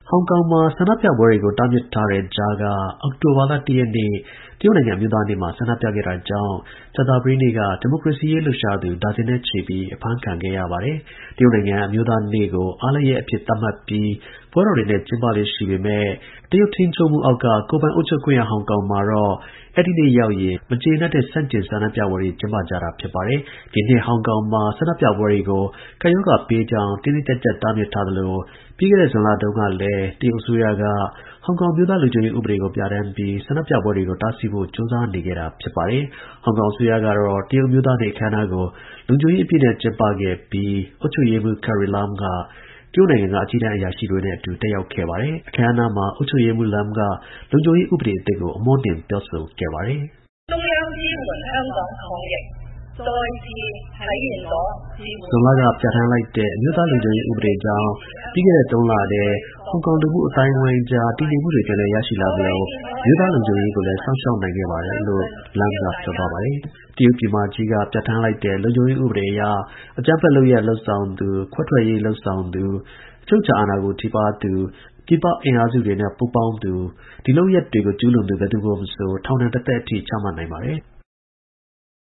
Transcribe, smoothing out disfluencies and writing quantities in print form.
ဟောင်ကောင်မှာ ဆန္ဒပြပွဲတွေကို တားမြစ်ထားတဲ့ကြားက အောက်တိုဘာလ ၁ ရက်နေ့ တရုတ်နိုင်ငံ အမျိုးသားနေ့မှာ ဆန္ဒပြခဲ့တာကြောင့် ကြာသပတေးနေ့က ဒီမိုကရေစီရေး လှုပ်ရှားသူ ဒါဇင်နဲ့ချီပြီး အဖမ်းခံခဲ့ရပါတယ်။ တရုတ်နိုင်ငံ အမျိုးသားနေ့ကို အားလပ်ရက်အဖြစ် သတ်မှတ်ပြီး ပွဲတော်တွေနဲ့ ကျင်းပလေ့ရှိပေမဲ့ တရုတ်ထိန်းချုပ်မှုအောက်က ကိုယ်ပိုင်အုပ်ချုပ်ခွင့်ရ ဟောင်ကောင်မှာတော့ အဲဒီနေ့ရောက်ရင် မကျေနပ်တဲ့ ဆန့်ကျင် ဆန္ဒပြပွဲတွေ ကျင်းပကြတာ ဖြစ်ပါတယ်။ ဒီနှစ် ဟောင်ကောင်မှာ ဆန္ဒပြပွဲတွေကို ကပ်ရောဂါဘေးကြောင့် တင်းတင်းကျပ်ကျပ် တားမြစ်ထားသလို ပြီးခဲ့တဲ့ ဇွန်လတုန်းကလည်း တရုတ်အစိုးရက ဟောင်ကောင် အမျိုးသား လုံခြုံရေး ဥပဒေကို ပြဌာန်းပြီး ဆန္ဒပြပွဲတွေကို တားဆီးဖို့ ကြိုးစားနေခဲ့တာ ဖြစ်ပါတယ်။ ဟောင်ကောင်အစိုးရကတော့ တရုတ်အမျိုးသားနေ့ အခမ်းအနားကို လုံခြုံရေး အပြည့်နဲ့ ကျင်းပခဲ့ပြီး အုပ်ချုပ်ရေးမှူး Carrie Lam က တရုတ်နိုင်ငံက အကြီးတန်း အရာရှိတွေနဲ့အတူ တက်ရောက်ခဲ့ပါတယ်။ အခမ်းအနားမှာ အုပ်ချုပ်ရေးမှူး Lam က လုံခြုံရေး ဥပဒေအသစ်ကို အမွှမ်းတင် ပြောဆိုခဲ့ပါတယ်။中央支援香港抗疫，再次體現咗支援。 ဇွန်လက ပြဌာန်းလိုက်တဲ့ အမျိုးသားလုံခြုံရေး ဥပဒေကြောင့် ပြီးခဲ့တဲ့ ၃ လထဲ ဟောင်ကောင် လူမှုအသိုင်းအဝိုင်းကြား တည်ငြိမ်မှုတွေ ပြန်လည် ရရှိလာသလို အမျိုးသားလုံခြုံရေးကိုလည်း စောင့်ရှောက်နိုင်ခဲ့ပါတယ်လို့ Lam က ပြောသွားပါတယ်။ တရုတ်ပြည်မကြီးက ပြဌာန်းလိုက်တဲ့ လုံခြုံရေး ဥပဒေအရ အကြမ်းဖက် လုပ်ရပ် လုပ်ဆောင်သူ၊ ခွဲထွက်ရေး လုပ်ဆောင်သူ၊ အချုပ်အခြာအာဏာကို ထိပါးသူ၊ ပြည်ပ အင်အားစုတွေနဲ့ ပူးပေါင်းသူ၊ ဒီလုပ်ရပ်တွေကို ကျူးလွန်သူ ဘယ်သူကိုမဆို ထောင်ဒဏ် တစ်သက်အထိ ချမှတ်နိုင်ပါတယ်။